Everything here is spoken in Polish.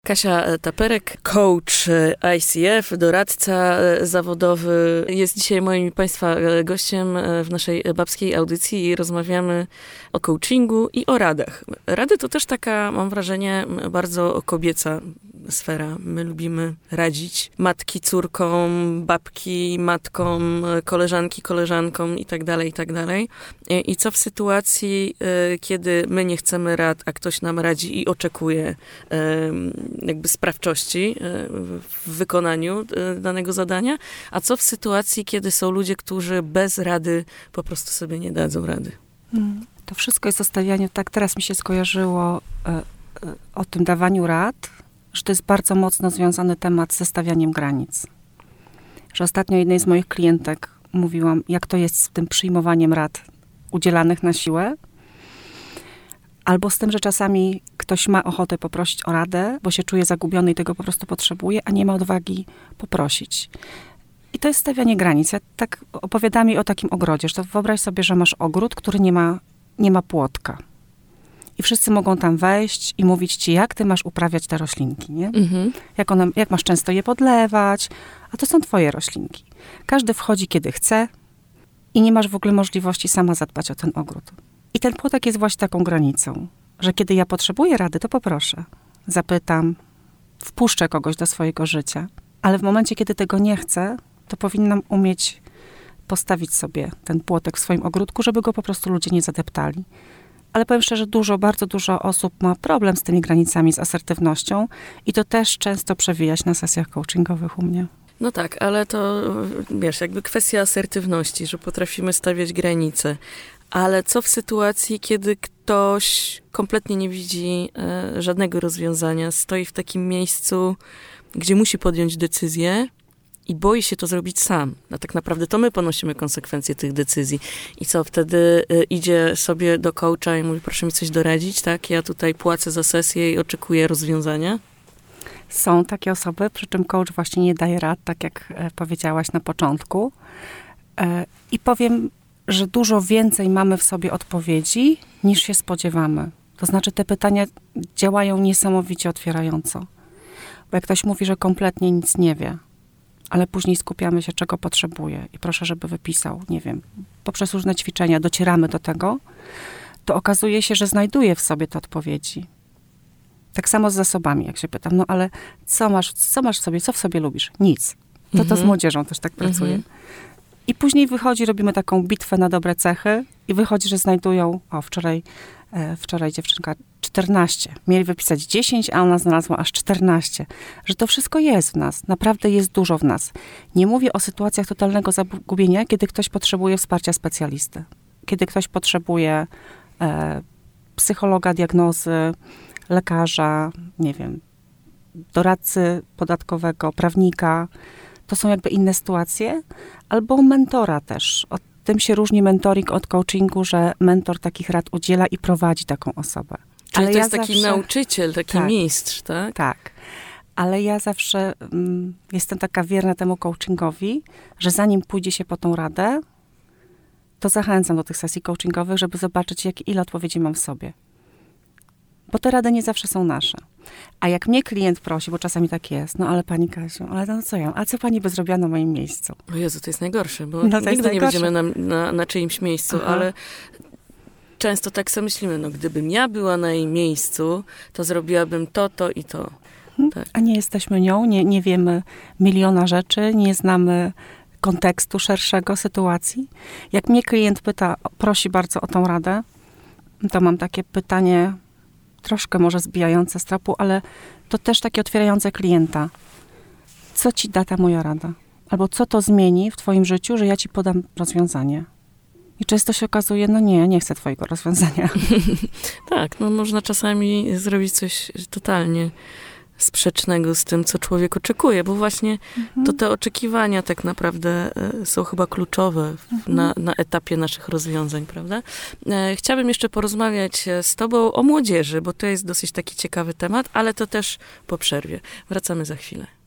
Kasia Taperek, coach ICF, doradca zawodowy, jest dzisiaj moim i Państwa gościem w naszej babskiej audycji i rozmawiamy o coachingu i o radach. Rady to też taka, mam wrażenie, bardzo kobieca sfera. My lubimy radzić matki córkom, babki matkom, koleżanki koleżankom i tak dalej, i tak dalej. I co w sytuacji, kiedy my nie chcemy rad, a ktoś nam radzi i oczekuje jakby sprawczości w wykonaniu danego zadania, a co w sytuacji, kiedy są ludzie, którzy bez rady po prostu sobie nie dadzą rady? To wszystko jest o stawianiu, tak teraz mi się skojarzyło o tym dawaniu rad, że to jest bardzo mocno związany temat ze stawianiem granic. Że ostatnio jednej z moich klientek mówiłam, jak to jest z tym przyjmowaniem rad udzielanych na siłę, albo z tym, że czasami ktoś ma ochotę poprosić o radę, bo się czuje zagubiony i tego po prostu potrzebuje, a nie ma odwagi poprosić. I to jest stawianie granic. Ja tak opowiadam jej o takim ogrodzie, że to wyobraź sobie, że masz ogród, który nie ma płotka. I wszyscy mogą tam wejść i mówić ci, jak ty masz uprawiać te roślinki, nie? Mhm. Jak masz często je podlewać, a to są twoje roślinki. Każdy wchodzi, kiedy chce i nie masz w ogóle możliwości sama zadbać o ten ogród. I ten płotek jest właśnie taką granicą, że kiedy ja potrzebuję rady, to poproszę, zapytam, wpuszczę kogoś do swojego życia, ale w momencie, kiedy tego nie chcę, to powinnam umieć postawić sobie ten płotek w swoim ogródku, żeby go po prostu ludzie nie zadeptali. Ale powiem szczerze, bardzo dużo osób ma problem z tymi granicami, z asertywnością i to też często przewija się na sesjach coachingowych u mnie. No tak, ale to, wiesz, jakby kwestia asertywności, że potrafimy stawiać granice. Ale co w sytuacji, kiedy ktoś kompletnie nie widzi żadnego rozwiązania, stoi w takim miejscu, gdzie musi podjąć decyzję i boi się to zrobić sam. A tak naprawdę to my ponosimy konsekwencje tych decyzji. I co, wtedy idzie sobie do coacha i mówi, proszę mi coś doradzić, tak? Ja tutaj płacę za sesję i oczekuję rozwiązania. Są takie osoby, przy czym coach właśnie nie daje rad, tak jak powiedziałaś na początku. I powiem, że dużo więcej mamy w sobie odpowiedzi, niż się spodziewamy. To znaczy te pytania działają niesamowicie otwierająco. Bo jak ktoś mówi, że kompletnie nic nie wie, ale później skupiamy się, czego potrzebuje i proszę, żeby wypisał, nie wiem, poprzez różne ćwiczenia docieramy do tego, to okazuje się, że znajduje w sobie te odpowiedzi. Tak samo z zasobami, jak się pytam, no ale co masz w sobie, co w sobie lubisz? Nic. To z młodzieżą też tak pracuje. I później wychodzi, robimy taką bitwę na dobre cechy i wychodzi, że znajdują, wczoraj dziewczynka 14. Mieli wypisać 10, a ona znalazła aż 14. Że to wszystko jest w nas. Naprawdę jest dużo w nas. Nie mówię o sytuacjach totalnego zagubienia, kiedy ktoś potrzebuje wsparcia specjalisty. Kiedy ktoś potrzebuje psychologa, diagnozy, lekarza, nie wiem, doradcy podatkowego, prawnika. To są jakby inne sytuacje. Albo mentora też. Od tym się różni mentoring od coachingu, że mentor takich rad udziela i prowadzi taką osobę. Czyli ale to jest taki nauczyciel, taki mistrz, tak? Tak. Ale ja zawsze jestem taka wierna temu coachingowi, że zanim pójdzie się po tą radę, to zachęcam do tych sesji coachingowych, żeby zobaczyć, ile odpowiedzi mam w sobie. Bo te rady nie zawsze są nasze. A jak mnie klient prosi, bo czasami tak jest, no ale pani Kasiu, ale no co ja, a co pani by zrobiła na moim miejscu? O Jezu, to jest najgorsze, bo nigdy nie będziemy na czyimś miejscu, ale często tak sobie myślimy, no gdybym ja była na jej miejscu, to zrobiłabym to i to. Tak. A nie jesteśmy nią, nie wiemy miliona rzeczy, nie znamy kontekstu szerszego sytuacji. Jak mnie klient prosi bardzo o tą radę, to mam takie pytanie, troszkę może zbijające z tropu, ale to też takie otwierające klienta. Co ci da ta moja rada? Albo co to zmieni w twoim życiu, że ja ci podam rozwiązanie? I często się okazuje, no nie nie chcę twojego rozwiązania. Tak, no można czasami zrobić coś totalnie sprzecznego z tym, co człowiek oczekuje, bo właśnie to te oczekiwania tak naprawdę są chyba kluczowe na etapie naszych rozwiązań, prawda? Chciałabym jeszcze porozmawiać z tobą o młodzieży, bo to jest dosyć taki ciekawy temat, ale to też po przerwie. Wracamy za chwilę.